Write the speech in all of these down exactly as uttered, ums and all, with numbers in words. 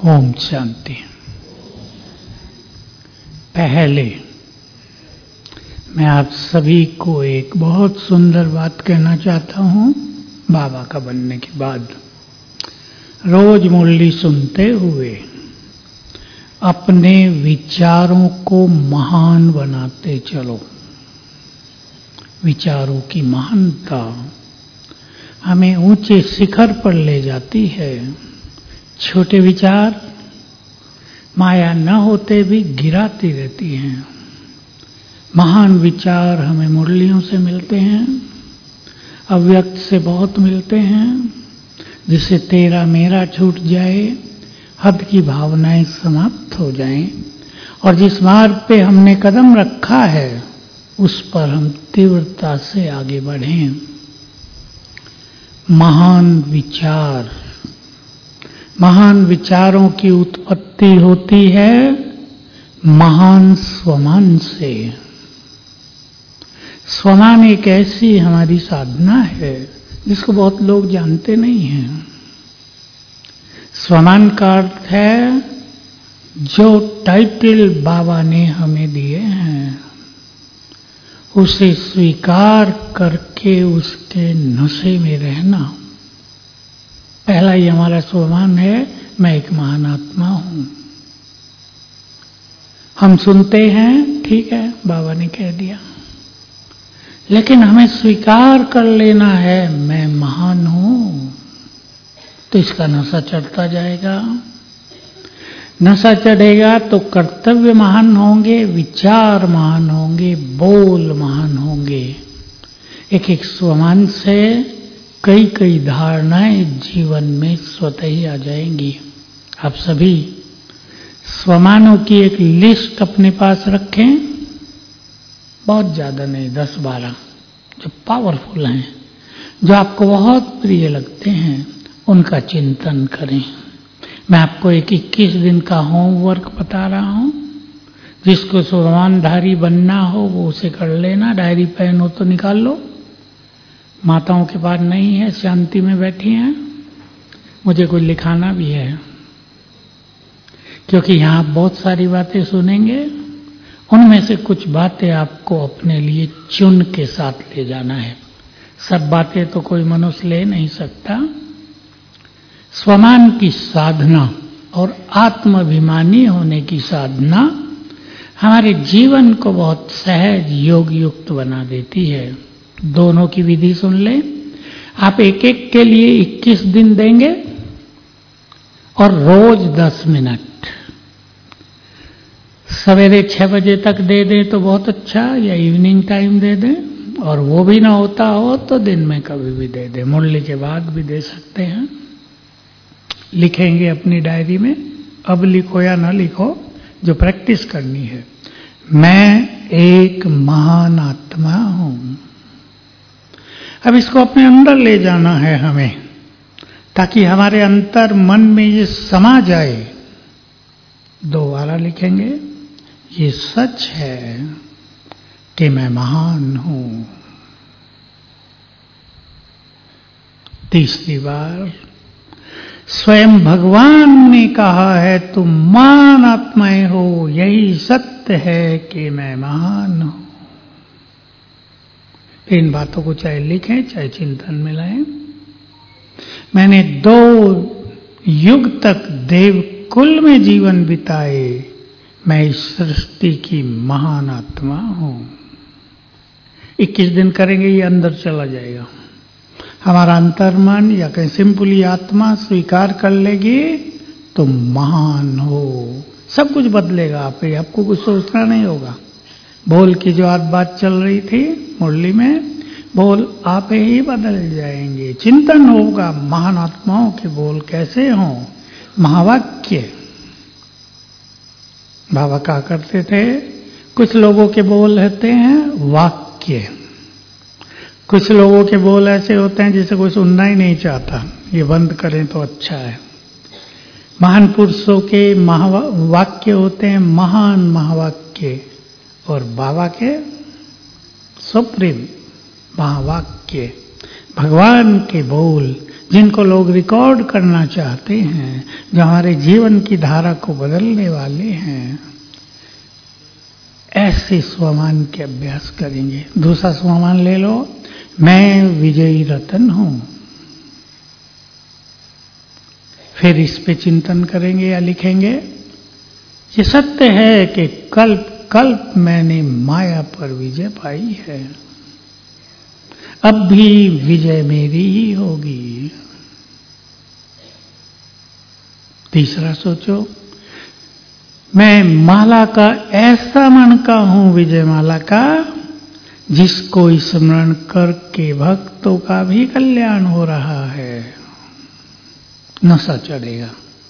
ओम शांति। पहले मैं आप सभी को एक बहुत सुंदर बात कहना चाहता हूँ। बाबा का बनने के बाद रोज मुरली सुनते हुए अपने विचारों को महान बनाते चलो। विचारों की महानता हमें ऊंचे शिखर पर ले जाती है। छोटे विचार माया न होते भी गिराती रहती हैं। महान विचार हमें मुरलियों से मिलते हैं, अव्यक्त से बहुत मिलते हैं, जिससे तेरा मेरा छूट जाए, हद की भावनाएं समाप्त हो जाएं, और जिस मार्ग पे हमने कदम रखा है उस पर हम तीव्रता से आगे बढ़ें। महान विचार, महान विचारों की उत्पत्ति होती है महान स्वमान से। स्वमान एक ऐसी हमारी साधना है जिसको बहुत लोग जानते नहीं हैं। स्वमान का अर्थ है जो टाइटल बाबा ने हमें दिए हैं उसे स्वीकार करके उसके नशे में रहना। पहला ही हमारा स्वमान है, मैं एक महान आत्मा हूं। हम सुनते हैं, ठीक है, बाबा ने कह दिया, लेकिन हमें स्वीकार कर लेना है मैं महान हूं। तो इसका नशा चढ़ता जाएगा। नशा चढ़ेगा तो कर्तव्य महान होंगे, विचार महान होंगे, बोल महान होंगे। एक एक स्वमान से कई कई धारणाएं जीवन में स्वतः ही आ जाएंगी। आप सभी स्वमानों की एक लिस्ट अपने पास रखें, बहुत ज्यादा नहीं, दस बारह, जो पावरफुल हैं, जो आपको बहुत प्रिय लगते हैं, उनका चिंतन करें। मैं आपको एक इक्कीस दिन का होमवर्क बता रहा हूं। जिसको स्वमानधारी बनना हो वो उसे कर लेना। डायरी पेन हो तो निकाल लो। माताओं के पास नहीं है, शांति में बैठी हैं, मुझे कुछ लिखाना भी है, क्योंकि यहाँ बहुत सारी बातें सुनेंगे। उनमें से कुछ बातें आपको अपने लिए चुन के साथ ले जाना है। सब बातें तो कोई मनुष्य ले नहीं सकता। स्वमान की साधना और आत्माभिमानी होने की साधना हमारे जीवन को बहुत सहज योग युक्त बना देती है। दोनों की विधि सुन लें। आप एक एक के लिए इक्कीस दिन देंगे और रोज दस मिनट। सवेरे छह बजे तक दे दें तो बहुत अच्छा, या इवनिंग टाइम दे दें, और वो भी ना होता हो तो दिन में कभी भी दे दें। मुरली के बाद भी दे सकते हैं। लिखेंगे अपनी डायरी में, अब लिखो या ना लिखो, जो प्रैक्टिस करनी है। मैं एक महान आत्मा हूं। अब इसको अपने अंदर ले जाना है हमें, ताकि हमारे अंतर मन में ये समा जाए। दोबारा लिखेंगे, ये सच है कि मैं महान हूं। तीसरी बार, स्वयं भगवान ने कहा है तुम महान आत्माएं हो, यही सत्य है कि मैं महान हूं। इन बातों को चाहे लिखें चाहे चिंतन में लाएं। मैंने दो युग तक देव कुल में जीवन बिताए, मैं इस सृष्टि की महान आत्मा हूं। इक्कीस दिन करेंगे, ये अंदर चला जाएगा। हमारा अंतर्मन या कहीं सिंपली आत्मा स्वीकार कर लेगी तो महान हो। सब कुछ बदलेगा। आप ही आपको कुछ सोचना नहीं होगा। बोल की जो आज बात चल रही थी मुरली में, बोल आप ही बदल जाएंगे। चिंतन होगा महान आत्माओं के बोल कैसे हों। महावाक्य बाबा कहा करते थे, कुछ लोगों के बोल रहते हैं वाक्य, कुछ लोगों के बोल ऐसे होते हैं जिसे कोई सुनना ही नहीं चाहता। ये बंद करें तो अच्छा है। महान पुरुषों के महावाक्य होते हैं महान महावाक्य, और बाबा के सुप्रीम महावाक्य, भगवान के बोल जिनको लोग रिकॉर्ड करना चाहते हैं, जो हमारे जीवन की धारा को बदलने वाले हैं, ऐसे स्वमान के अभ्यास करेंगे। दूसरा स्वमान ले लो, मैं विजयी रतन हूं। फिर इस पे चिंतन करेंगे या लिखेंगे, ये सत्य है कि कल्प कल्प मैंने माया पर विजय पाई है, अब भी विजय मेरी ही होगी। तीसरा सोचो, मैं माला का ऐसा मनका हूं, विजय माला का, जिसको स्मरण करके भक्तों का भी कल्याण हो रहा है। नशा चढ़ेगा।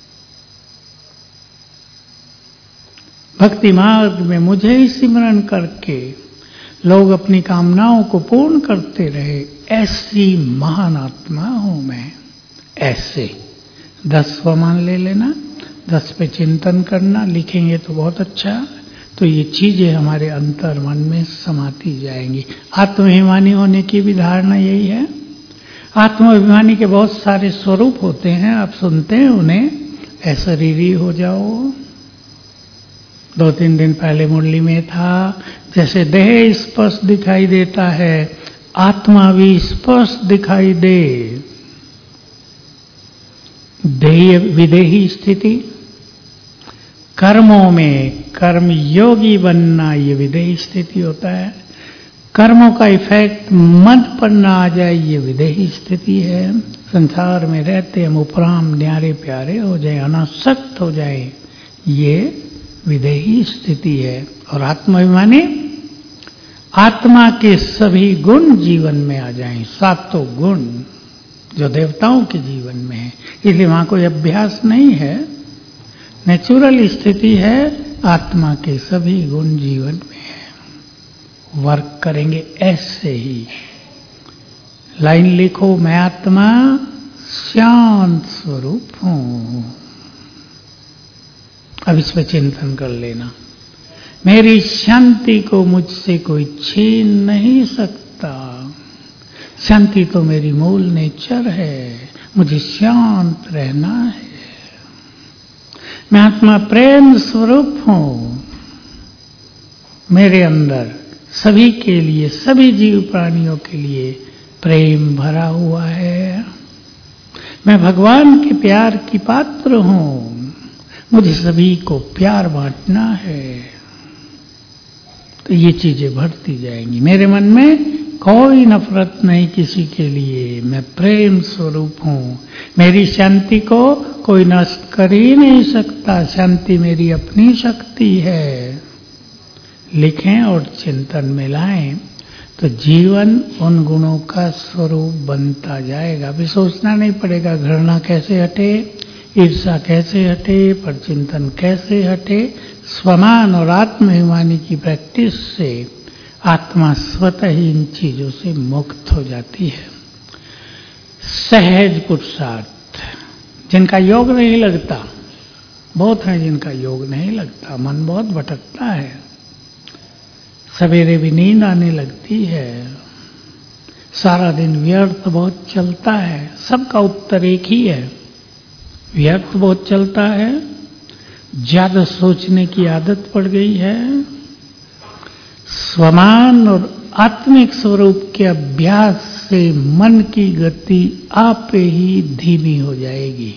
भक्ति मार्ग में मुझे ही स्मरण करके लोग अपनी कामनाओं को पूर्ण करते रहे, ऐसी महान आत्मा हूं मैं। ऐसे दस स्वमान ले लेना, दस पे चिंतन करना, लिखेंगे तो बहुत अच्छा। तो ये चीजें हमारे अंतर मन में समाती जाएंगी। आत्माभिमानी होने की भी धारणा यही है। आत्माभिमानी के बहुत सारे स्वरूप होते हैं, आप सुनते हैं उन्हें, अशरीरी हो जाओ। दो तीन दिन पहले मुरली में था, जैसे देह स्पष्ट दिखाई देता है, आत्मा भी स्पष्ट दिखाई दे। देह विदेही स्थिति, कर्मों में कर्म योगी बनना, ये विदेही स्थिति होता है। कर्मों का इफेक्ट मन पर ना आ जाए, ये विदेही स्थिति है। संसार में रहते हम उपराम न्यारे प्यारे हो जाए, अनासक्त हो जाए, ये विदेही स्थिति है। और आत्माभिमानी, आत्मा के सभी गुण जीवन में आ जाएं, सातों गुण जो देवताओं के जीवन में है। इसलिए वहां कोई अभ्यास नहीं है, नेचुरल स्थिति है, आत्मा के सभी गुण जीवन में है। वर्क करेंगे ऐसे ही। लाइन लिखो, मैं आत्मा शांत स्वरूप हूं। अब इस पर चिंतन कर लेना, मेरी शांति को मुझसे कोई छीन नहीं सकता। शांति तो मेरी मूल नेचर है, मुझे शांत रहना है। मैं आत्मा प्रेम स्वरूप हूं, मेरे अंदर सभी के लिए, सभी जीव प्राणियों के लिए प्रेम भरा हुआ है। मैं भगवान के प्यार की पात्र हूं, मुझे सभी को प्यार बांटना है। तो ये चीजें बढ़ती जाएंगी। मेरे मन में कोई नफरत नहीं किसी के लिए, मैं प्रेम स्वरूप हूं। मेरी शांति को कोई नष्ट कर ही नहीं सकता, शांति मेरी अपनी शक्ति है। लिखें और चिंतन में लाएं तो जीवन उन गुणों का स्वरूप बनता जाएगा। अभी सोचना नहीं पड़ेगा घृणा कैसे हटे, ईर्षा कैसे हटे, पर चिंतन कैसे हटे। स्वमान और आत्माभिमानी की प्रैक्टिस से आत्मा स्वतः ही इन चीजों से मुक्त हो जाती है। सहज पुरुषार्थ, जिनका योग नहीं लगता, बहुत है जिनका योग नहीं लगता, मन बहुत भटकता है, सवेरे भी नींद आने लगती है, सारा दिन व्यर्थ बहुत चलता है। सबका उत्तर एक ही है, व्यर्थ बहुत चलता है, ज्यादा सोचने की आदत पड़ गई है। स्वमान और आत्मिक स्वरूप के अभ्यास से मन की गति आपे ही धीमी हो जाएगी।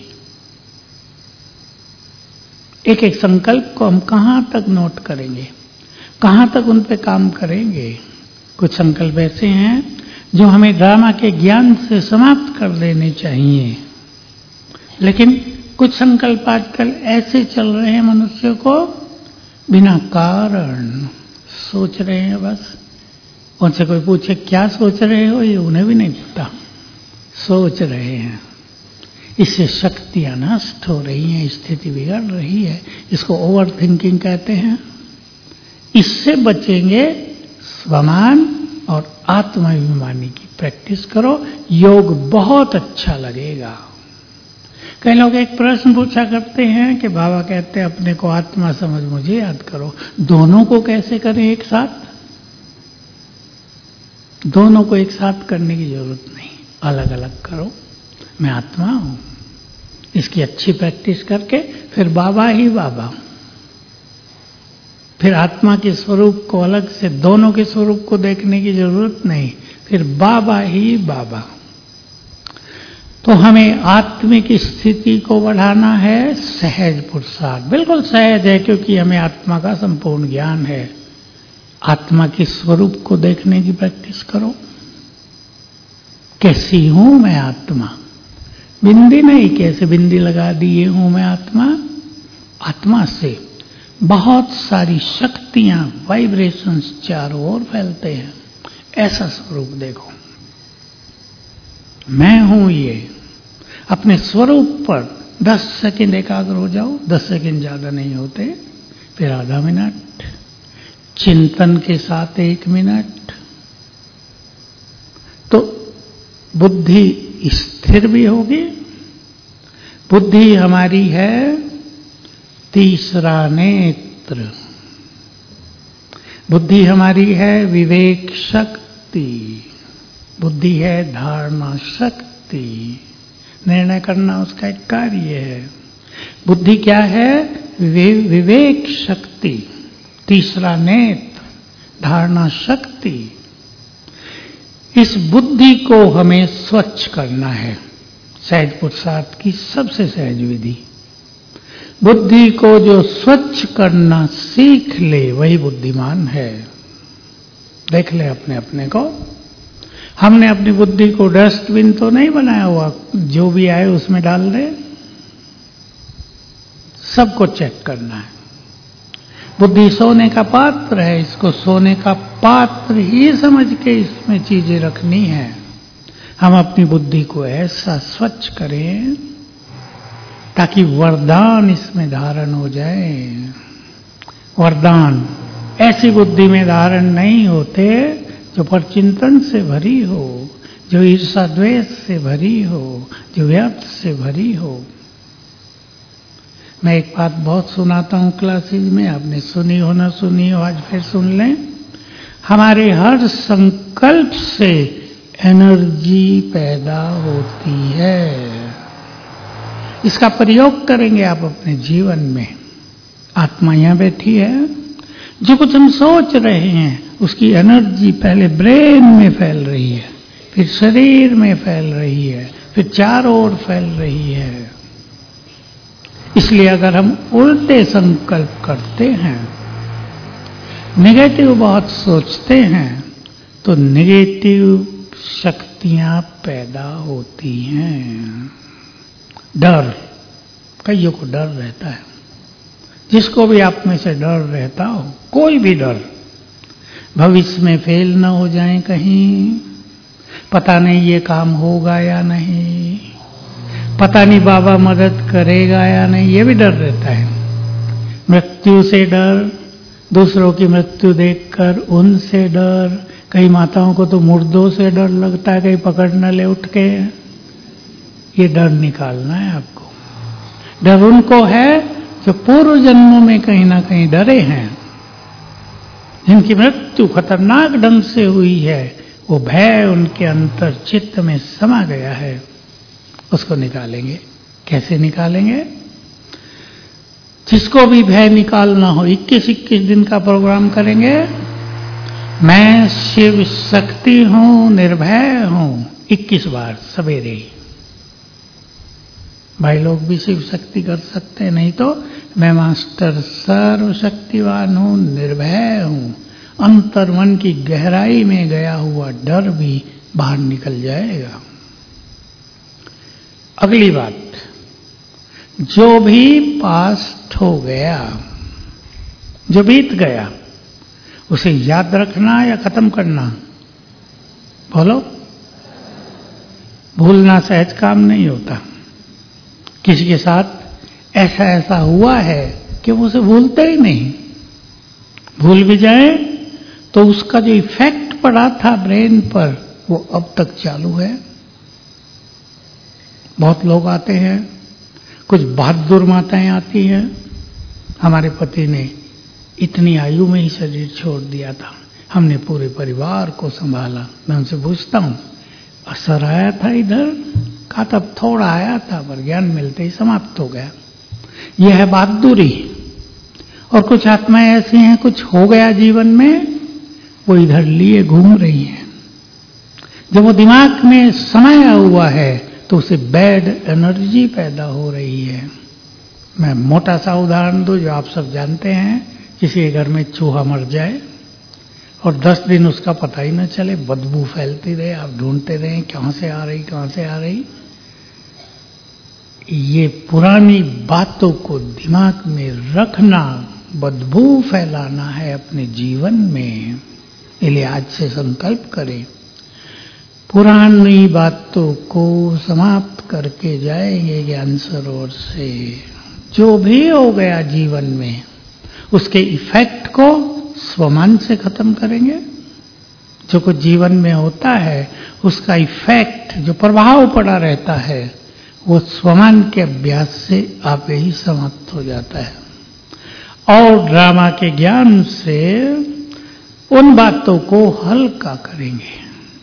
एक एक संकल्प को हम कहां तक नोट करेंगे, कहां तक उन पे काम करेंगे। कुछ संकल्प ऐसे हैं जो हमें ड्रामा के ज्ञान से समाप्त कर देने चाहिए, लेकिन कुछ संकल्प आजकल ऐसे चल रहे हैं मनुष्य को बिना कारण सोच रहे हैं। बस उनसे कोई पूछे क्या सोच रहे हो, ये उन्हें भी नहीं पता, सोच रहे हैं। इससे शक्तियां नष्ट हो रही हैं, स्थिति बिगड़ रही है। इसको ओवर थिंकिंग कहते हैं। इससे बचेंगे, स्वमान और आत्माभिमानी की प्रैक्टिस करो, योग बहुत अच्छा लगेगा। कई लोग एक प्रश्न पूछा करते हैं कि बाबा कहते हैं अपने को आत्मा समझ मुझे याद करो, दोनों को कैसे करें एक साथ? दोनों को एक साथ करने की जरूरत नहीं, अलग अलग करो। मैं आत्मा हूं। इसकी अच्छी प्रैक्टिस करके फिर बाबा ही बाबा। फिर आत्मा के स्वरूप को अलग से, दोनों के स्वरूप को देखने की जरूरत नहीं, फिर बाबा ही बाबा। तो हमें आत्मिक स्थिति को बढ़ाना है, सहज पुरुषार्थ। बिल्कुल सहज है, क्योंकि हमें आत्मा का संपूर्ण ज्ञान है। आत्मा के स्वरूप को देखने की प्रैक्टिस करो। कैसी हूं मैं आत्मा? बिंदी नहीं, कैसे बिंदी लगा दिए हूं मैं आत्मा। आत्मा से बहुत सारी शक्तियां, वाइब्रेशंस चारों ओर फैलते हैं। ऐसा स्वरूप देखो, मैं हूं ये। अपने स्वरूप पर दस सेकंड एकाग्र हो जाओ। दस सेकंड ज्यादा नहीं होते, फिर आधा मिनट चिंतन के साथ एक मिनट, तो बुद्धि स्थिर भी होगी। बुद्धि हमारी है तीसरा नेत्र। बुद्धि हमारी है विवेक शक्ति। बुद्धि है धारणा शक्ति। निर्णय करना उसका एक कार्य है। बुद्धि क्या है? विवे, विवेक शक्ति। तीसरा नेत्र धारणा शक्ति। इस बुद्धि को हमें स्वच्छ करना है। सहज पुरुषार्थ की सबसे सहज विधि। बुद्धि को जो स्वच्छ करना सीख ले वही बुद्धिमान है। देख ले अपने अपने को। हमने अपनी बुद्धि को डस्टबिन तो नहीं बनाया हुआ, जो भी आए उसमें डाल दे। सबको चेक करना है। बुद्धि सोने का पात्र है, इसको सोने का पात्र ही समझ के इसमें चीजें रखनी है। हम अपनी बुद्धि को ऐसा स्वच्छ करें ताकि वरदान इसमें धारण हो जाए। वरदान ऐसी बुद्धि में धारण नहीं होते जो परचिंतन से भरी हो, जो ईर्षा द्वेष से भरी हो, जो व्यर्थ से भरी हो। मैं एक बात बहुत सुनाता हूं क्लासेज में, आपने सुनी हो ना सुनी हो, आज फिर सुन लें। हमारे हर संकल्प से एनर्जी पैदा होती है। इसका प्रयोग करेंगे आप अपने जीवन में। आत्मा यहां बैठी है, जो कुछ हम सोच रहे हैं उसकी एनर्जी पहले ब्रेन में फैल रही है, फिर शरीर में फैल रही है, फिर चारों ओर फैल रही है। इसलिए अगर हम उल्टे संकल्प करते हैं, नेगेटिव बहुत सोचते हैं, तो नेगेटिव शक्तियां पैदा होती हैं। डर, कईयों को डर रहता है। जिसको भी आप में से डर रहता हो, कोई भी डर, भविष्य में फेल ना हो जाए कहीं, पता नहीं ये काम होगा या नहीं, पता नहीं बाबा मदद करेगा या नहीं, ये भी डर रहता है। मृत्यु से डर, दूसरों की मृत्यु देखकर उनसे डर। कई माताओं को तो मुर्दों से डर लगता है, कहीं पकड़ न ले उठ के। ये डर निकालना है आपको। डर उनको है जो पूर्व जन्मों में कहीं ना कहीं डरे हैं, जिनकी मृत्यु खतरनाक ढंग से हुई है। वो भय उनके अंतर चित्त में समा गया है। उसको निकालेंगे। कैसे निकालेंगे? जिसको भी भय निकालना हो, इक्कीस इक्कीस दिन का प्रोग्राम करेंगे। मैं शिव शक्ति हूं, निर्भय हूं, इक्कीस बार सवेरे ही। भाई लोग भी शिव शक्ति कर सकते हैं, नहीं तो मैं मास्टर सर्वशक्तिवान हूं, निर्भय हूं। अंतर्मन की गहराई में गया हुआ डर भी बाहर निकल जाएगा। अगली बात, जो भी पास्ट हो गया, जो बीत गया, उसे याद रखना या खत्म करना? बोलो। भूलना सहज काम नहीं होता। किसी के साथ ऐसा ऐसा हुआ है कि वो उसे भूलते ही नहीं। भूल भी जाए तो उसका जो इफेक्ट पड़ा था ब्रेन पर, वो अब तक चालू है। बहुत लोग आते हैं, कुछ बहादुर माताएं आती हैं। हमारे पति ने इतनी आयु में ही शरीर छोड़ दिया था, हमने पूरे परिवार को संभाला। मैं उनसे पूछता हूं, असर आया था इधर? कहा तब थोड़ा आया था पर ज्ञान मिलते ही समाप्त हो गया। यह है बहादुरी। और कुछ आत्माएं ऐसी हैं, कुछ हो गया जीवन में, वो इधर लिए घूम रही हैं। जब वो दिमाग में समाया हुआ है तो उसे बैड एनर्जी पैदा हो रही है। मैं मोटा सा उदाहरण दूं जो आप सब जानते हैं। किसी के घर में चूहा मर जाए और दस दिन उसका पता ही न चले, बदबू फैलती रहे, आप ढूंढते रहे कहां से आ रही कहां से आ रही। ये पुरानी बातों को दिमाग में रखना, बदबू फैलाना है अपने जीवन में। इसलिए आज से संकल्प करें, पुरानी बातों को समाप्त करके जाएंगे ज्ञान सरोवर से। जो भी हो गया जीवन में उसके इफेक्ट को स्वमान से खत्म करेंगे। जो कुछ जीवन में होता है उसका इफेक्ट, जो प्रभाव पड़ा रहता है, वो स्वमान के अभ्यास से आप ही समाप्त हो जाता है। और ड्रामा के ज्ञान से उन बातों को हल्का करेंगे।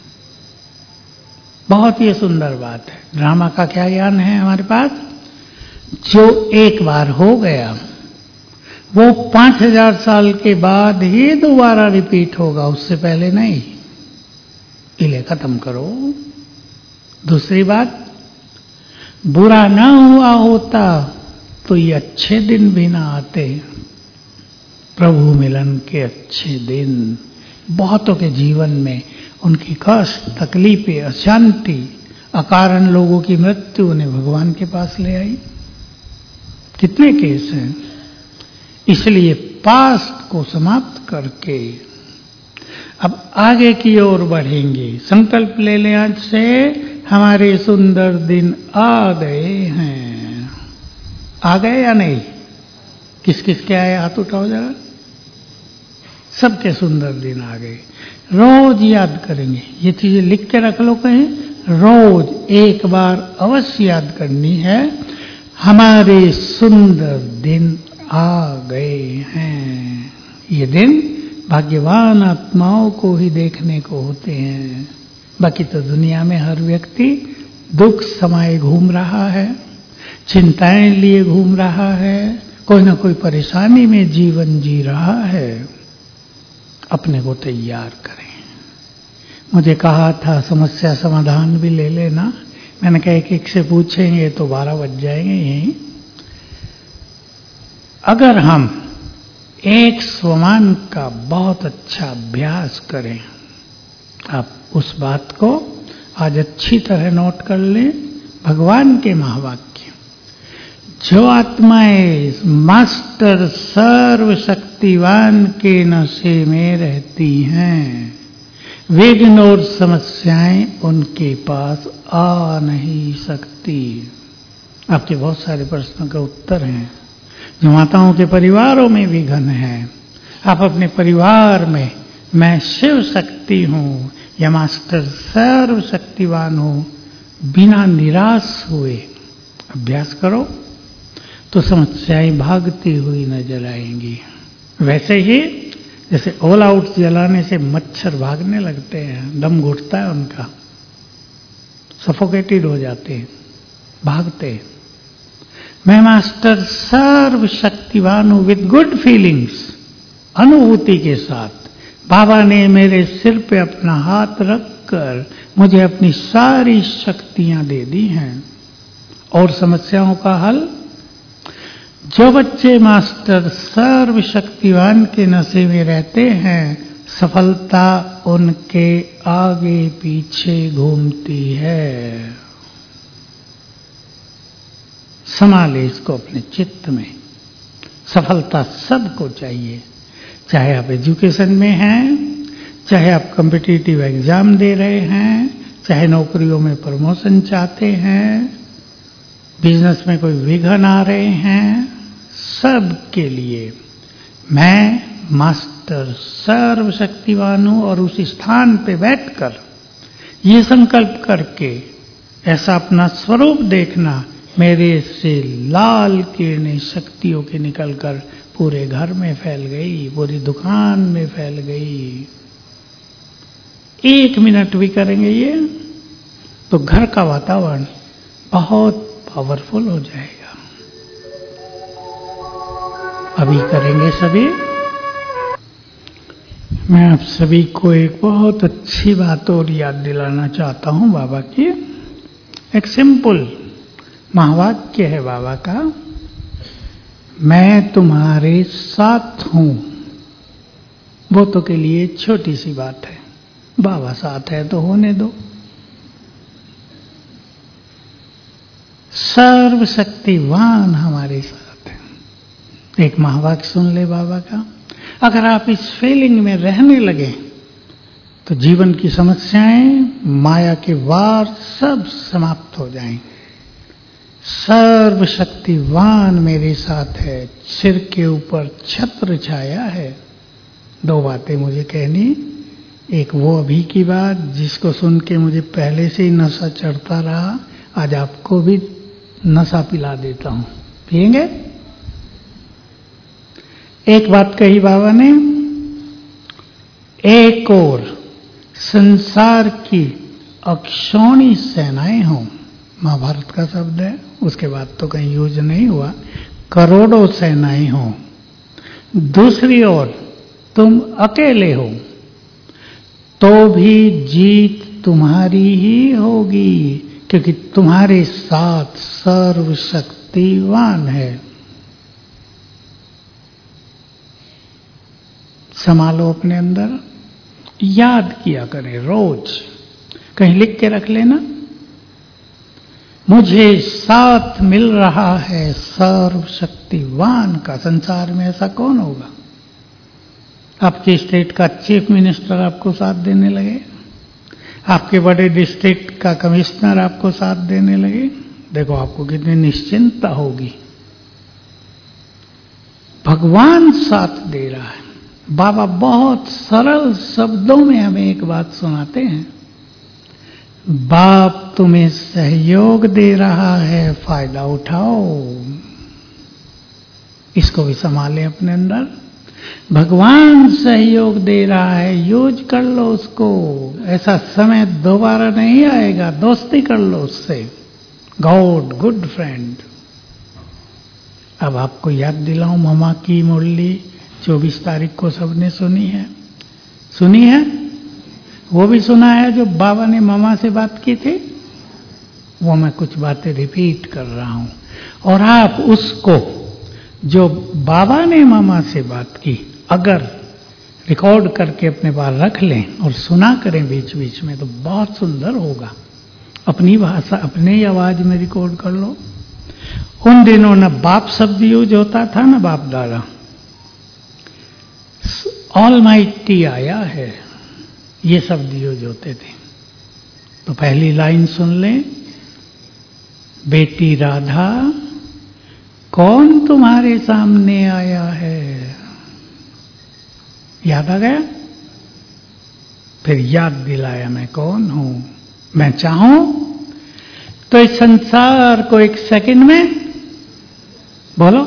बहुत ही सुंदर बात है। ड्रामा का क्या ज्ञान है हमारे पास? जो एक बार हो गया वो पांच हजार साल के बाद ही दोबारा रिपीट होगा, उससे पहले नहीं। इले खत्म करो। दूसरी बात, बुरा ना हुआ होता तो ये अच्छे दिन भी ना आते। प्रभु मिलन के अच्छे दिन बहुतों के जीवन में उनकी कष्ट, तकलीफें, अशांति, अकारण लोगों की मृत्यु उन्हें भगवान के पास ले आई। कितने केस हैं। इसलिए पास्ट को समाप्त करके अब आगे की ओर बढ़ेंगे। संकल्प ले लें आज से, हमारे सुंदर दिन आ गए हैं। आ गए या नहीं? किस किस के आए हाथ उठाओ जरा। सबके सुंदर दिन आ गए। रोज याद करेंगे, ये चीजें लिख के रख लो कहीं। रोज एक बार अवश्य याद करनी है, हमारे सुंदर दिन आ गए हैं। ये दिन भाग्यवान आत्माओं को ही देखने को होते हैं। बाकी तो दुनिया में हर व्यक्ति दुख समाये घूम रहा है, चिंताएं लिए घूम रहा है, कोई ना कोई परेशानी में जीवन जी रहा है। अपने को तैयार करें। मुझे कहा था समस्या समाधान भी ले लेना, मैंने कहा एक एक से पूछेंगे तो बारह बज जाएंगे यहीं। अगर हम एक स्वमान का बहुत अच्छा अभ्यास करें, आप उस बात को आज अच्छी तरह नोट कर लें। भगवान के महावाक्य, जो आत्माएं मास्टर सर्वशक्तिवान के नशे में रहती हैं, विघ्न और समस्याएं उनके पास आ नहीं सकती। आपके बहुत सारे प्रश्नों का उत्तर हैं। जो माताओं के परिवारों में विघ्न है, आप अपने परिवार में मैं शिव शक्ति हूं या मास्टर सर्वशक्तिवान हूं, बिना निराश हुए अभ्यास करो तो समस्याएं भागती हुई नजर आएंगी। वैसे ही जैसे ऑल आउट जलाने से मच्छर भागने लगते हैं, दम घुटता है उनका, सफोकेटेड हो जाते हैं, भागते हैं। मैं मास्टर सर्वशक्तिवान हूं विद गुड फीलिंग्स, अनुभूति के साथ। बाबा ने मेरे सिर पे अपना हाथ रखकर मुझे अपनी सारी शक्तियां दे दी हैं। और समस्याओं का हल, जो बच्चे मास्टर सर्वशक्तिवान के नशे में रहते हैं, सफलता उनके आगे पीछे घूमती है। संभाले इसको अपने चित्त में। सफलता सबको चाहिए, चाहे आप एजुकेशन में हैं, चाहे आप कॉम्पिटिटिव एग्जाम दे रहे हैं, चाहे नौकरियों में प्रमोशन चाहते हैं, बिजनेस में कोई विघ्न आ रहे हैं, सब के लिए मैं मास्टर सर्वशक्तिवान हूं। और उस स्थान पे बैठकर ये संकल्प करके ऐसा अपना स्वरूप देखना, मेरे से लाल किरणें शक्तियों के निकलकर पूरे घर में फैल गई, पूरी दुकान में फैल गई। एक मिनट भी करेंगे ये तो घर का वातावरण बहुत पावरफुल हो जाएगा। अभी करेंगे सभी। मैं आप सभी को एक बहुत अच्छी बात और याद दिलाना चाहता हूं बाबा की। एक सिंपल महावाक्य है बाबा का, मैं तुम्हारे साथ हूं। वो तो के लिए छोटी सी बात है, बाबा साथ है तो होने दो। सर्वशक्तिवान हमारे साथ है। एक महावाक्य सुन ले बाबा का। अगर आप इस फीलिंग में रहने लगे तो जीवन की समस्याएं, माया के वार सब समाप्त हो जाएंगे। सर्वशक्तिवान मेरे साथ है, सिर के ऊपर छत्र छाया है। दो बातें मुझे कहनी। एक वो अभी की बात जिसको सुन के मुझे पहले से ही नशा चढ़ता रहा, आज आपको भी नशा पिला देता हूं। पिएंगे? एक बात कही बाबा ने, एक और संसार की अक्षौणी सेनाएं हों। महाभारत का शब्द है, उसके बाद तो कहीं यूज नहीं हुआ। करोड़ों सेनाएं हों। दूसरी ओर तुम अकेले हो तो भी जीत तुम्हारी ही होगी, क्योंकि तुम्हारे साथ सर्वशक्तिवान है। संभालो अपने अंदर, याद किया करें रोज, कहीं लिख के रख लेना। मुझे साथ मिल रहा है सर्वशक्तिवान का। संसार में ऐसा कौन होगा? आपके स्टेट का चीफ मिनिस्टर आपको साथ देने लगे, आपके बड़े डिस्ट्रिक्ट का कमिश्नर आपको साथ देने लगे, देखो आपको कितनी निश्चिंतता होगी। भगवान साथ दे रहा है। बाबा बहुत सरल शब्दों में हमें एक बात सुनाते हैं, बाप तुम्हें सहयोग दे रहा है, फायदा उठाओ। इसको भी संभालें अपने अंदर। भगवान सहयोग दे रहा है, यूज कर लो उसको। ऐसा समय दोबारा नहीं आएगा, दोस्ती कर लो उससे। God good friend. अब आपको याद दिलाऊं, मामा की मुरली चौबीस तारीख को सबने सुनी है, सुनी है? वो भी सुना है जो बाबा ने मामा से बात की थी। वो मैं कुछ बातें रिपीट कर रहा हूं, और आप उसको जो बाबा ने मामा से बात की अगर रिकॉर्ड करके अपने पास रख लें और सुना करें बीच बीच में, तो बहुत सुंदर होगा। अपनी भाषा, अपनी आवाज में रिकॉर्ड कर लो। उन दिनों न बाप शब्द यूज होता था न बाप दादा। ऑलमाइटी आया है, ये शब्द यूज होते थे। तो पहली लाइन सुन लें, बेटी राधा कौन तुम्हारे सामने आया है। याद आ गया? फिर याद दिलाया मैं कौन हूं। मैं चाहूं तो इस संसार को एक सेकंड में बोलो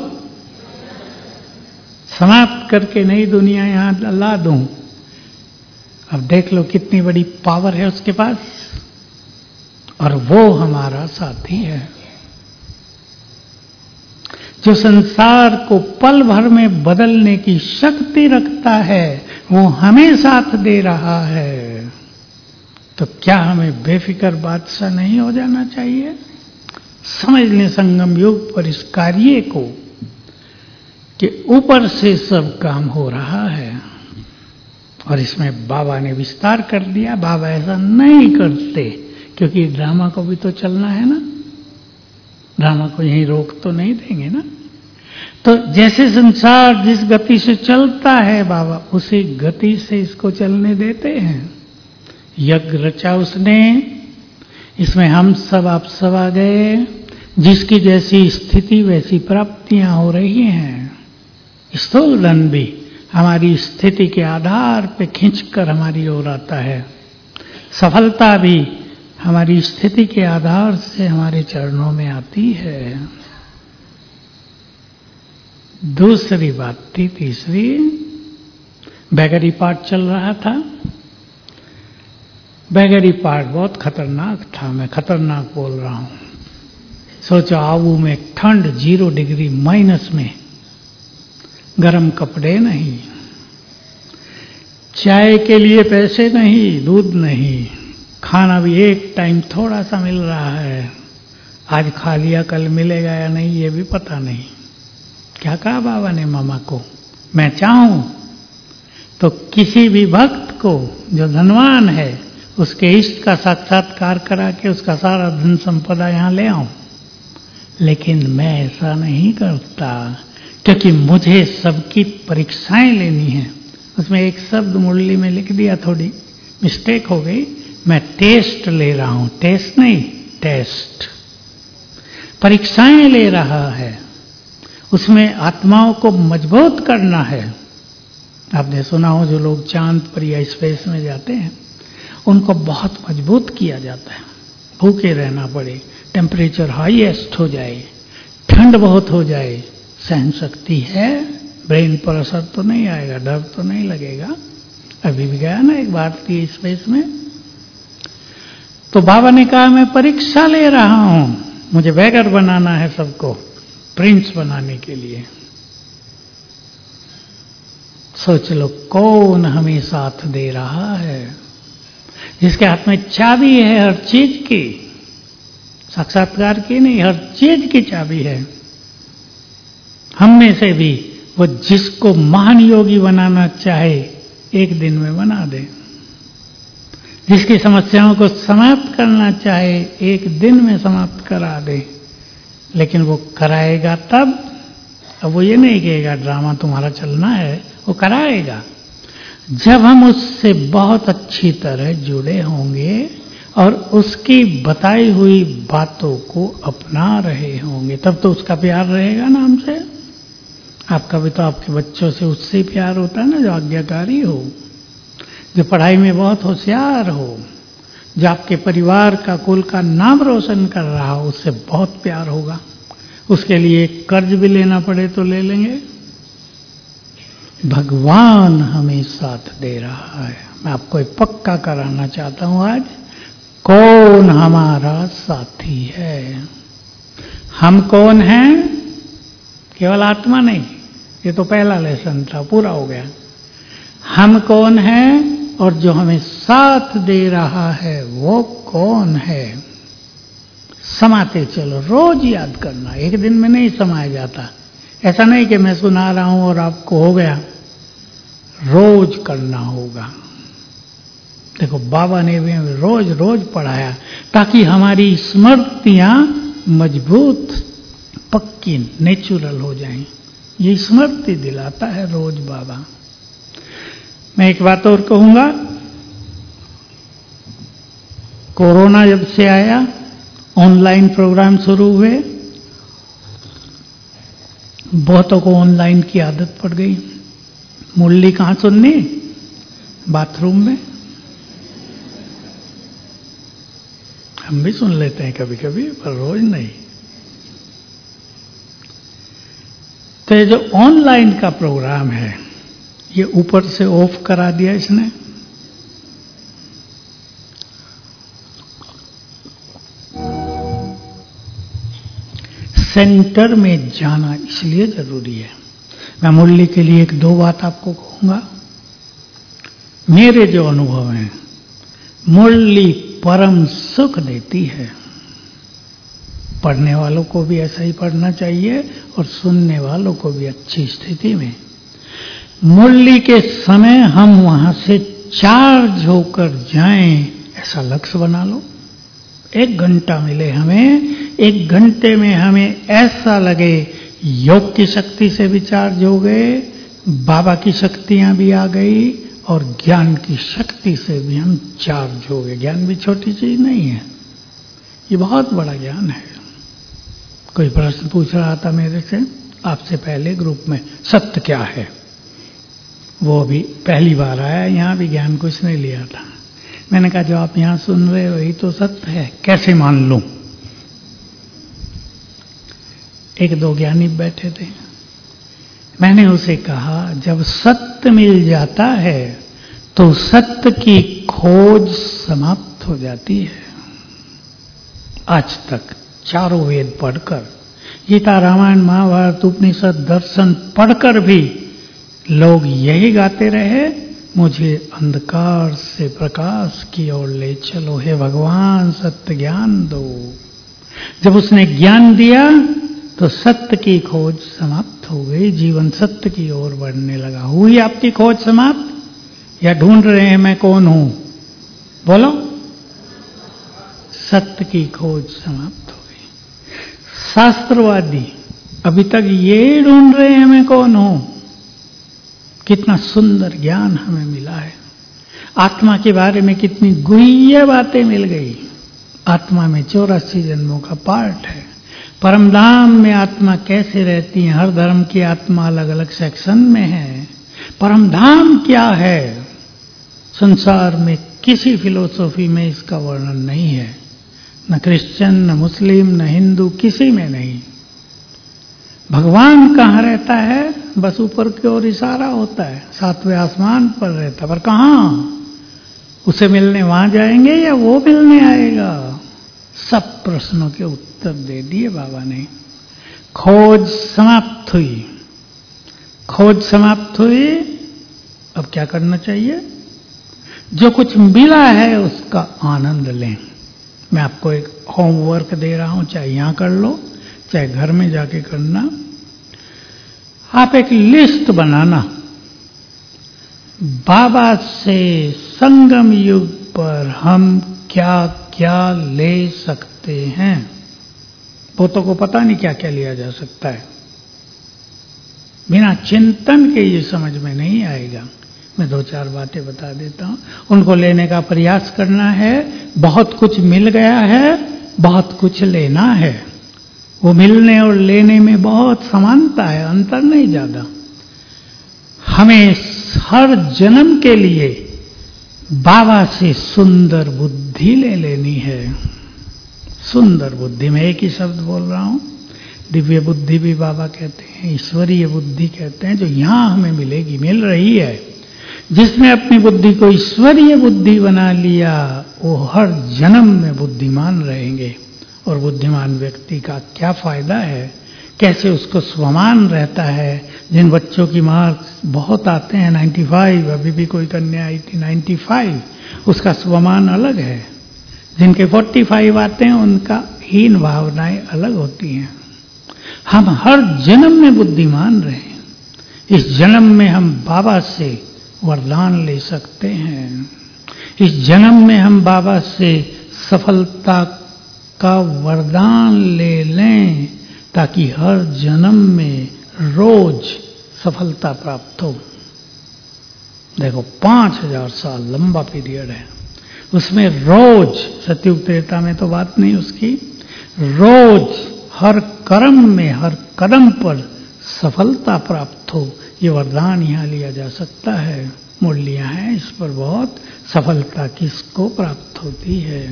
समाप्त करके नई दुनिया यहां ला दूं। अब देख लो कितनी बड़ी पावर है उसके पास, और वो हमारा साथी है जो संसार को पल भर में बदलने की शक्ति रखता है। वो हमें साथ दे रहा है, तो क्या हमें बेफिक्र बादशाह नहीं हो जाना चाहिए? समझ लें संगम युग पर इस कार्य को कि ऊपर से सब काम हो रहा है, और इसमें बाबा ने विस्तार कर दिया। बाबा ऐसा नहीं करते, क्योंकि ड्रामा को भी तो चलना है ना, ड्रामा को यहीं रोक तो नहीं देंगे ना। तो जैसे संसार जिस गति से चलता है बाबा उसी गति से इसको चलने देते हैं। यज्ञ रचा उसने, इसमें हम सब आप सब आ गए। जिसकी जैसी स्थिति वैसी प्राप्तियां हो रही हैं। स्थूल धन भी हमारी स्थिति के आधार पे खींचकर हमारी ओर आता है। सफलता भी हमारी स्थिति के आधार से हमारे चरणों में आती है। दूसरी बात थी, तीसरी, बैगरी पाठ चल रहा था। बैगरी पाठ बहुत खतरनाक था, मैं खतरनाक बोल रहा हूं। सोचो आबू में ठंड जीरो डिग्री माइनस में, गर्म कपड़े नहीं, चाय के लिए पैसे नहीं, दूध नहीं, खाना भी एक टाइम थोड़ा सा मिल रहा है, आज खा लिया कल मिलेगा या नहीं ये भी पता नहीं। क्या कहा बाबा ने मामा को, मैं चाहूं तो किसी भी भक्त को जो धनवान है उसके इष्ट का साक्षात्कार करा के उसका सारा धन संपदा यहां ले आऊं, लेकिन मैं ऐसा नहीं करता, क्योंकि मुझे सबकी परीक्षाएं लेनी है। उसमें एक शब्द मुरली में लिख दिया, थोड़ी मिस्टेक हो गई, मैं टेस्ट ले रहा हूं, टेस्ट नहीं टेस्ट, परीक्षाएं ले रहा है, उसमें आत्माओं को मजबूत करना है। आपने सुना हो जो लोग चांद पर या स्पेस में जाते हैं उनको बहुत मजबूत किया जाता है, भूखे रहना पड़े, टेम्परेचर हाईएस्ट हो जाए, ठंड बहुत हो जाए, सहन शक्ति है, ब्रेन पर असर तो नहीं आएगा, डर तो नहीं लगेगा। अभी भी गया ना एक भारतीय स्पेस में, तो बाबा ने कहा मैं परीक्षा ले रहा हूं, मुझे बैगर बनाना है सबको, प्रिंस बनाने के लिए। सोच लो कौन हमें साथ दे रहा है, जिसके हाथ में चाबी है हर चीज की, साक्षात्कार की नहीं, हर चीज की चाबी है। हम में से भी वो जिसको महान योगी बनाना चाहे एक दिन में बना दे, जिसकी समस्याओं को समाप्त करना चाहे एक दिन में समाप्त करा दे, लेकिन वो कराएगा तब, अब वो ये नहीं कहेगा ड्रामा तुम्हारा चलना है, वो कराएगा जब हम उससे बहुत अच्छी तरह जुड़े होंगे और उसकी बताई हुई बातों को अपना रहे होंगे, तब तो उसका प्यार रहेगा ना हमसे। आपका भी तो आपके बच्चों से उससे प्यार होता है ना जो आज्ञाकारी हो, जो पढ़ाई में बहुत होशियार हो, जो आपके परिवार का कुल का नाम रोशन कर रहा हो, उससे बहुत प्यार होगा। उसके लिए कर्ज भी लेना पड़े तो ले लेंगे। भगवान हमें साथ दे रहा है। मैं आपको एक पक्का कराना चाहता हूं आज, कौन हमारा साथी है। हम कौन हैं? केवल आत्मा नहीं, ये तो पहला लेसन था, पूरा हो गया। हम कौन हैं और जो हमें साथ दे रहा है वो कौन है। समाते चलो, रोज याद करना, एक दिन में नहीं समाया जाता। ऐसा नहीं कि मैं सुना रहा हूं और आपको हो गया, रोज करना होगा। देखो बाबा ने भी हमें रोज रोज पढ़ाया ताकि हमारी स्मृतियां मजबूत, पक्की, नेचुरल हो जाएं। ये स्मृति दिलाता है रोज बाबा। मैं एक बात और कहूंगा, कोरोना जब से आया, ऑनलाइन प्रोग्राम शुरू हुए, बहुतों को ऑनलाइन की आदत पड़ गई। मुरली कहां सुननी? बाथरूम में। हम भी सुन लेते हैं कभी कभी, पर रोज नहीं। तो ये जो ऑनलाइन का प्रोग्राम है, ये ऊपर से ऑफ करा दिया इसने। सेंटर में जाना इसलिए जरूरी है। मैं मुरली के लिए एक दो बात आपको कहूंगा। मेरे जो अनुभव हैं, मुरली परम सुख देती है। पढ़ने वालों को भी ऐसा ही पढ़ना चाहिए और सुनने वालों को भी अच्छी स्थिति में। मुरली के समय हम वहां से चार्ज होकर जाएं, ऐसा लक्ष्य बना लो। एक घंटा मिले हमें, एक घंटे में हमें ऐसा लगे योग की शक्ति से भी चार्ज हो गए, बाबा की शक्तियां भी आ गई और ज्ञान की शक्ति से भी हम चार्ज हो गए। ज्ञान भी छोटी चीज नहीं है, ये बहुत बड़ा ज्ञान है। कोई प्रश्न पूछ रहा था मेरे से आपसे पहले ग्रुप में, सत्य क्या है? वो भी पहली बार आया, यहां भी ज्ञान कुछ नहीं लिया था। मैंने कहा जो आप यहां सुन रहे हो यही तो सत्य है, कैसे मान लूं? एक दो ज्ञानी बैठे थे, मैंने उसे कहा जब सत्य मिल जाता है तो सत्य की खोज समाप्त हो जाती है। आज तक चारों वेद पढ़कर, गीता, रामायण, महाभारत, उपनिषद, दर्शन पढ़कर भी लोग यही गाते रहे, मुझे अंधकार से प्रकाश की ओर ले चलो, हे भगवान सत्य ज्ञान दो। जब उसने ज्ञान दिया तो सत्य की खोज समाप्त हो गई, जीवन सत्य की ओर बढ़ने लगा। हुई आपकी खोज समाप्त या ढूंढ रहे हैं मैं कौन हूं? बोलो। सत्य की खोज समाप्त हो गई। शास्त्रवादी अभी तक ये ढूंढ रहे हैं मैं कौन हूं। कितना सुंदर ज्ञान हमें मिला है, आत्मा के बारे में कितनी गुह्य बातें मिल गई। आत्मा में चौरासी जन्मों का पार्ट है। परमधाम में आत्मा कैसे रहती है, हर धर्म की आत्मा अलग अलग सेक्शन में है। परमधाम क्या है, संसार में किसी फिलोसॉफी में इसका वर्णन नहीं है, न क्रिश्चियन, न मुस्लिम, न हिंदू, किसी में नहीं। भगवान कहाँ रहता है, बस ऊपर की ओर इशारा होता है, सातवें आसमान पर रहता है, पर कहाँ? उसे मिलने वहां जाएंगे या वो मिलने आएगा? सब प्रश्नों के उत्तर दे दिए बाबा ने। खोज समाप्त हुई। खोज समाप्त हुई, अब क्या करना चाहिए? जो कुछ मिला है उसका आनंद लें। मैं आपको एक होमवर्क दे रहा हूं, चाहे यहां कर लो चाहे घर में जाके करना। आप एक लिस्ट बनाना, बाबा से संगम युग पर हम क्या क्या ले सकते हैं। बहुतों को पता नहीं क्या क्या लिया जा सकता है, बिना चिंतन के ये समझ में नहीं आएगा। मैं दो चार बातें बता देता हूं, उनको लेने का प्रयास करना है। बहुत कुछ मिल गया है, बहुत कुछ लेना है। वो मिलने और लेने में बहुत समानता है, अंतर नहीं ज्यादा। हमें हर जन्म के लिए बाबा से सुंदर बुद्धि ले लेनी है। सुंदर बुद्धि, मैं एक ही शब्द बोल रहा हूं, दिव्य बुद्धि भी बाबा कहते हैं, ईश्वरीय बुद्धि कहते हैं, जो यहां हमें मिलेगी, मिल रही है। जिसने अपनी बुद्धि को ईश्वरीय बुद्धि बना लिया वो हर जन्म में बुद्धिमान रहेंगे। और बुद्धिमान व्यक्ति का क्या फायदा है, कैसे उसको स्वमान रहता है। जिन बच्चों की मार्क्स बहुत आते हैं पचानवे, अभी भी कोई कन्या आई थी पचानवे, उसका स्वमान अलग है। जिनके पैंतालीस आते हैं उनका हीन भावनाएं अलग होती हैं। हम हर जन्म में बुद्धिमान रहें। इस जन्म में हम बाबा से वरदान ले सकते हैं। इस जन्म में हम बाबा से सफलता का वरदान ले लें, ताकि हर जन्म में रोज सफलता प्राप्त हो। देखो पांच हजार साल लंबा पीरियड है, उसमें रोज, सत्युग त्रेता में तो बात नहीं उसकी, रोज हर कर्म में, हर कदम पर सफलता प्राप्त हो, ये वरदान यहाँ लिया जा सकता है। मुरलियां हैं इस पर बहुत, सफलता किसको प्राप्त होती है।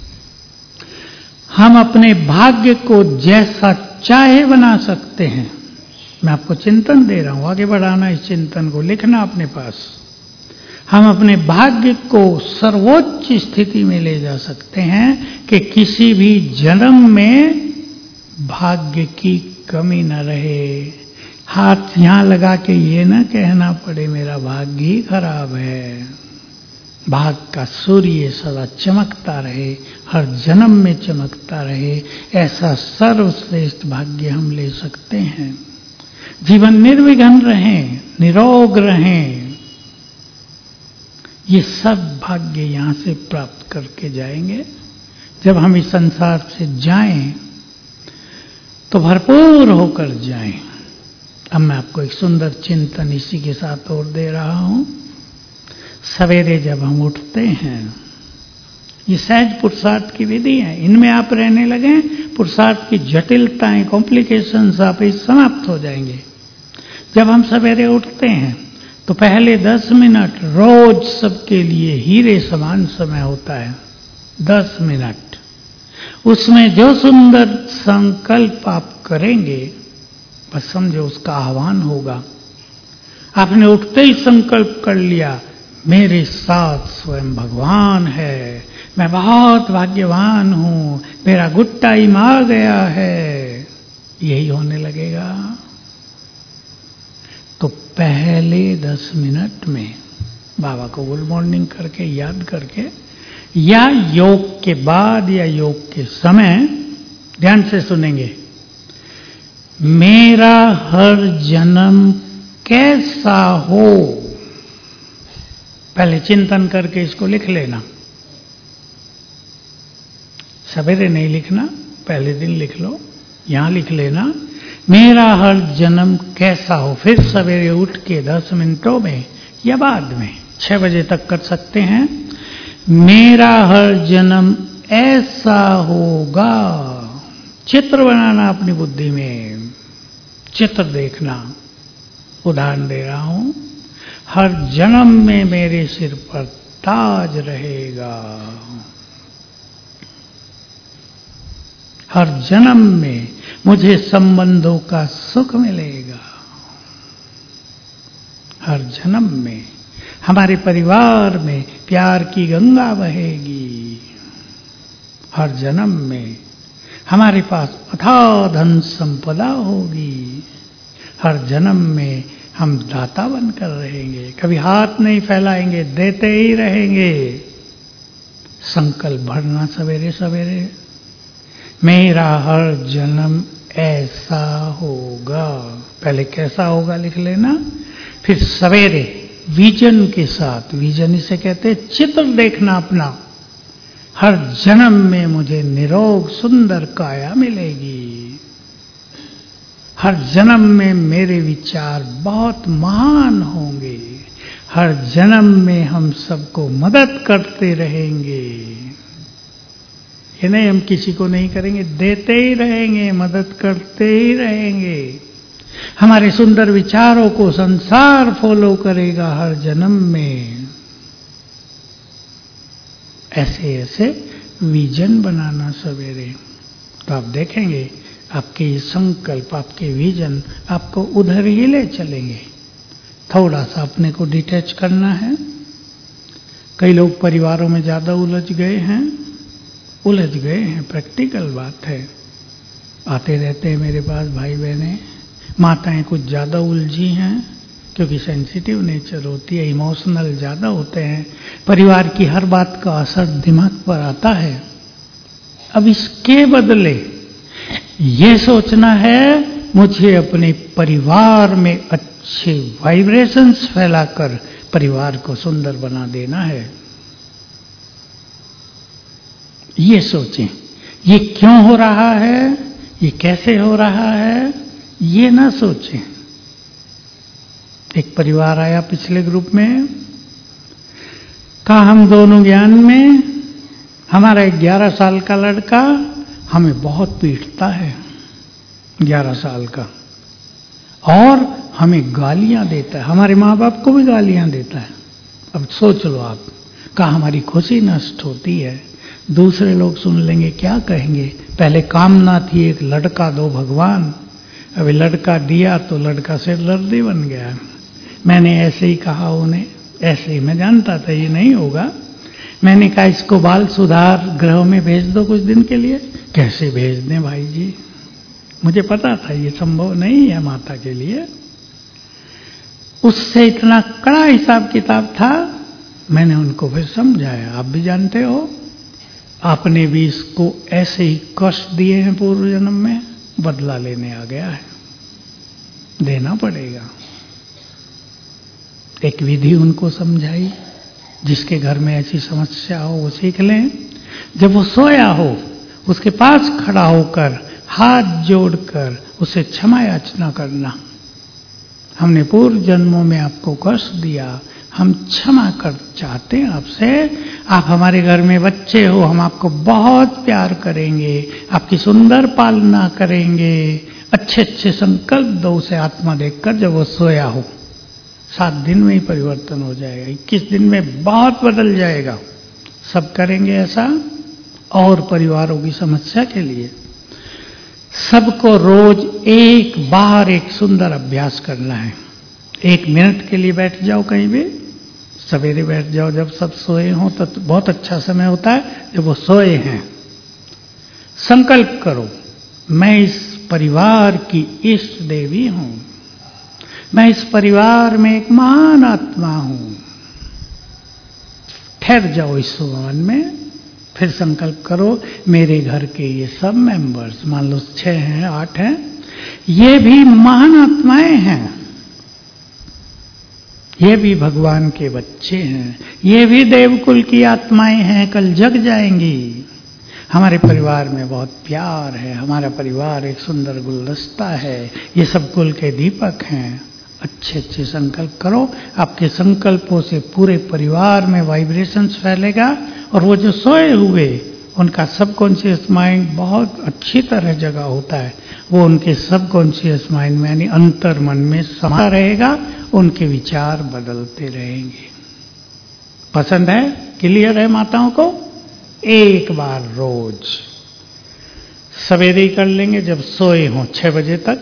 हम अपने भाग्य को जैसा चाहे बना सकते हैं। मैं आपको चिंतन दे रहा हूं, आगे बढ़ाना इस चिंतन को, लिखना अपने पास। हम अपने भाग्य को सर्वोच्च स्थिति में ले जा सकते हैं कि किसी भी जन्म में भाग्य की कमी न रहे। हाथ यहां लगा के ये ना कहना पड़े मेरा भाग्य ही खराब है। भाग का सूर्य सदा चमकता रहे, हर जन्म में चमकता रहे, ऐसा सर्वश्रेष्ठ भाग्य हम ले सकते हैं। जीवन निर्विघ्न रहें, निरोग रहें, ये सब भाग्य यहां से प्राप्त करके जाएंगे। जब हम इस संसार से जाएं तो भरपूर होकर जाएं। अब मैं आपको एक सुंदर चिंतन इसी के साथ और दे रहा हूं। सवेरे जब हम उठते हैं, ये सहज पुरुषार्थ की विधि है, इनमें आप रहने लगे, पुरुषार्थ की जटिलताएं, कॉम्प्लिकेशंस आप इस समाप्त हो जाएंगे। जब हम सवेरे उठते हैं तो पहले दस मिनट रोज सबके लिए हीरे समान समय होता है। दस मिनट, उसमें जो सुंदर संकल्प आप करेंगे, बस समझो उसका आह्वान होगा। आपने उठते ही संकल्प कर लिया, मेरे साथ स्वयं भगवान है, मैं बहुत भाग्यवान हूं, मेरा गुड टाइम आ गया है, यही होने लगेगा। तो पहले दस मिनट में बाबा को गुड मॉर्निंग करके याद करके, या योग के बाद या योग के समय ध्यान से सुनेंगे, मेरा हर जन्म कैसा हो, पहले चिंतन करके इसको लिख लेना। सवेरे नहीं लिखना, पहले दिन लिख लो, यहां लिख लेना मेरा हर जन्म कैसा हो। फिर सवेरे उठ के दस मिनटों में या बाद में छह बजे तक कर सकते हैं, मेरा हर जन्म ऐसा होगा। चित्र बनाना अपनी बुद्धि में, चित्र देखना। उदाहरण दे रहा हूं, हर जन्म में मेरे सिर पर ताज रहेगा, हर जन्म में मुझे संबंधों का सुख मिलेगा, हर जन्म में हमारे परिवार में प्यार की गंगा बहेगी, हर जन्म में हमारे पास अथाह धन संपदा होगी, हर जन्म में हम दाता बनकर रहेंगे, कभी हाथ नहीं फैलाएंगे, देते ही रहेंगे। संकल्प भरना सवेरे सवेरे, मेरा हर जन्म ऐसा होगा। पहले कैसा होगा लिख लेना, फिर सवेरे विजन के साथ, विजन इसे कहते हैं चित्र देखना अपना, हर जन्म में मुझे निरोग सुंदर काया मिलेगी, हर जन्म में मेरे विचार बहुत महान होंगे, हर जन्म में हम सबको मदद करते रहेंगे। ये नहीं हम किसी को नहीं करेंगे, देते ही रहेंगे, मदद करते ही रहेंगे। हमारे सुंदर विचारों को संसार फॉलो करेगा हर जन्म में। ऐसे ऐसे विजन बनाना सवेरे, तो आप देखेंगे आपके ये संकल्प, आपके विजन आपको उधर ही ले चलेंगे। थोड़ा सा अपने को डिटैच करना है। कई लोग परिवारों में ज्यादा उलझ गए हैं, उलझ गए हैं, प्रैक्टिकल बात है। आते रहते हैं मेरे पास भाई बहनें, माताएं कुछ ज़्यादा उलझी हैं क्योंकि सेंसिटिव नेचर होती है, इमोशनल ज़्यादा होते हैं, परिवार की हर बात का असर दिमाग पर आता है। अब इसके बदले ये सोचना है मुझे अपने परिवार में अच्छे वाइब्रेशंस फैलाकर परिवार को सुंदर बना देना है। ये सोचें, ये क्यों हो रहा है, ये कैसे हो रहा है, ये ना सोचें। एक परिवार आया पिछले ग्रुप में, कहा हम दोनों ज्ञान में, हमारा एक ग्यारह साल का लड़का हमें बहुत पीटता है, ग्यारह साल का, और हमें गालियां देता है, हमारे माँ बाप को भी गालियां देता है। अब सोच लो आप, कहा हमारी खुशी नष्ट होती है, दूसरे लोग सुन लेंगे क्या कहेंगे। पहले कामना थी एक लड़का दो भगवान, अभी लड़का दिया तो लड़का सिरदर्दी बन गया। मैंने ऐसे ही कहा उन्हें, ऐसे ही मैं जानता था ये नहीं होगा। मैंने कहा इसको बाल सुधार गृह में भेज दो कुछ दिन के लिए। कैसे भेज दें भाई जी, मुझे पता था ये संभव नहीं है माता के लिए। उससे इतना कड़ा हिसाब किताब था। मैंने उनको फिर समझाया, आप भी जानते हो आपने भी इसको ऐसे ही कष्ट दिए हैं पूर्व जन्म में, बदला लेने आ गया है, देना पड़ेगा। एक विधि उनको समझाई, जिसके घर में ऐसी समस्या हो वो सीख लें। जब वो सोया हो उसके पास खड़ा होकर हाथ जोड़कर उसे क्षमा याचना करना, हमने पूर्व जन्मों में आपको कष्ट दिया, हम क्षमा कर चाहते हैं आपसे, आप हमारे घर में बच्चे हो, हम आपको बहुत प्यार करेंगे, आपकी सुंदर पालना करेंगे, अच्छे अच्छे संकल्प दो उसे आत्मा देखकर। जब वो सोया हो सात दिन में ही परिवर्तन हो जाएगा, इक्कीस दिन में बहुत बदल जाएगा। सब करेंगे ऐसा। और परिवारों की समस्या के लिए सबको रोज एक बार एक सुंदर अभ्यास करना है। एक मिनट के लिए बैठ जाओ कहीं भी, सवेरे बैठ जाओ जब सब सोए हों तो बहुत अच्छा समय होता है जब वो सोए हैं। संकल्प करो, मैं इस परिवार की इष्ट देवी हूं, मैं इस परिवार में एक महान आत्मा हूं। ठहर जाओ इस मन में, फिर संकल्प करो मेरे घर के ये सब मेंबर्स, मान लो छह हैं, आठ हैं, ये भी महान आत्माएं हैं, ये भी भगवान के बच्चे हैं, ये भी देवकुल की आत्माएं हैं, कल जग जाएंगी। हमारे परिवार में बहुत प्यार है, हमारा परिवार एक सुंदर गुलदस्ता है, ये सब कुल के दीपक हैं। अच्छे अच्छे संकल्प करो, आपके संकल्पों से पूरे परिवार में वाइब्रेशंस फैलेगा और वो जो सोए हुए उनका सबकॉन्शियस माइंड बहुत अच्छी तरह जगह होता है, वो उनके सबकॉन्शियस माइंड में यानी अंतर मन में समा रहेगा, उनके विचार बदलते रहेंगे। पसंद है? क्लियर है माताओं को? एक बार रोज सवेरे ही कर लेंगे जब सोए हों, छह बजे तक,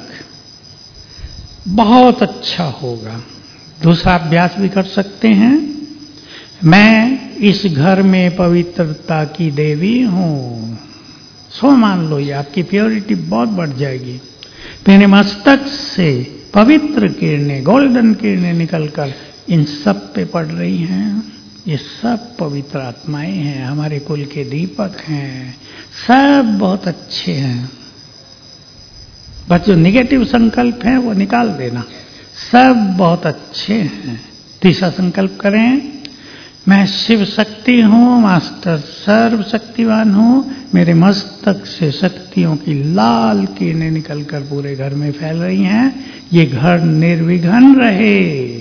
बहुत अच्छा होगा। दूसरा अभ्यास भी कर सकते हैं, मैं इस घर में पवित्रता की देवी हूं। सो मान लो ये आपकी प्योरिटी बहुत बढ़ जाएगी। मेरे मस्तक से पवित्र किरणें, गोल्डन किरणें निकलकर इन सब पे पड़ रही हैं। ये सब पवित्र आत्माएं हैं, हमारे कुल के दीपक हैं, सब बहुत अच्छे हैं। बस जो निगेटिव संकल्प हैं वो निकाल देना, सब बहुत अच्छे हैं। तीसरा संकल्प करें, मैं शिव शक्ति हूं, मास्टर सर्व शक्तिवान हूं, मेरे मस्तक से शक्तियों की लाल किरणें निकलकर पूरे घर में फैल रही हैं, ये घर निर्विघ्न रहे।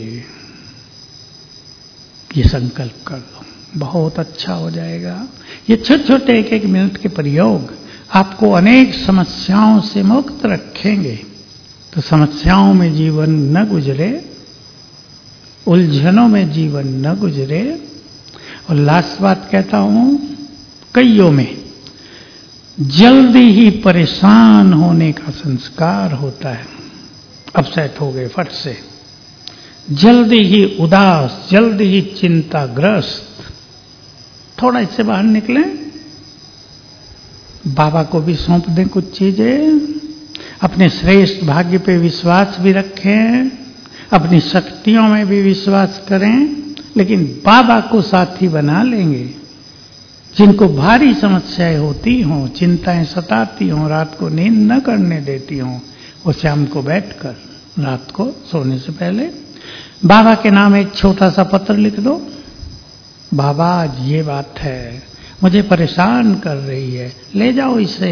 ये संकल्प कर लो, बहुत अच्छा हो जाएगा। ये छोटे छोटे एक एक मिनट के प्रयोग आपको अनेक समस्याओं से मुक्त रखेंगे। तो समस्याओं में जीवन न गुजरे, उलझनों में जीवन न गुजरे। और लास्ट बात कहता हूं, कईयों में जल्दी ही परेशान होने का संस्कार होता है, अपसेट हो गए फट से, जल्दी ही उदास, जल्दी ही चिंताग्रस्त। थोड़ा इससे बाहर निकलें, बाबा को भी सौंप दें कुछ चीजें, अपने श्रेष्ठ भाग्य पे विश्वास भी रखें, अपनी शक्तियों में भी विश्वास करें, लेकिन बाबा को साथी बना लेंगे। जिनको भारी समस्याएं होती हों, चिंताएं सताती हों, रात को नींद न करने देती हों, वो शाम को बैठकर रात को सोने से पहले बाबा के नाम एक छोटा सा पत्र लिख दो। बाबा आज ये बात है, मुझे परेशान कर रही है, ले जाओ इसे।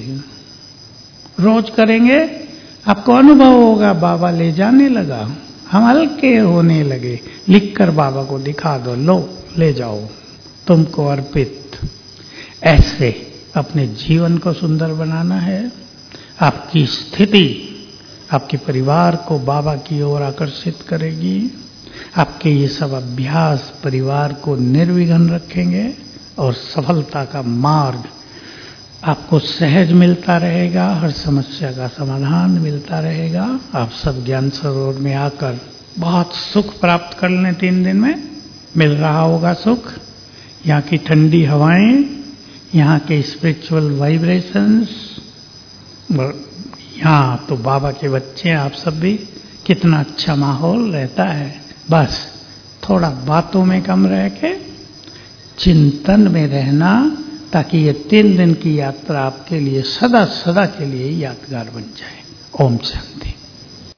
रोज करेंगे, आपको अनुभव होगा बाबा ले जाने लगा, हम हल्के होने लगे। लिखकर बाबा को दिखा दो, लो ले जाओ, तुमको अर्पित। ऐसे अपने जीवन को सुंदर बनाना है। आपकी स्थिति आपके परिवार को बाबा की ओर आकर्षित करेगी। आपके ये सब अभ्यास परिवार को निर्विघ्न रखेंगे और सफलता का मार्ग आपको सहज मिलता रहेगा, हर समस्या का समाधान मिलता रहेगा। आप सब ज्ञान सरोवर में आकर बहुत सुख प्राप्त कर लें। तीन दिन में मिल रहा होगा सुख। यहाँ की ठंडी हवाएं, यहाँ के स्पिरिचुअल वाइब्रेशंस, यहाँ तो बाबा के बच्चे आप सब भी, कितना अच्छा माहौल रहता है। बस थोड़ा बातों में कम रह के चिंतन में रहना, ताकि ये तीन दिन की यात्रा आपके लिए सदा सदा के लिए यादगार बन जाए। ओम शांति।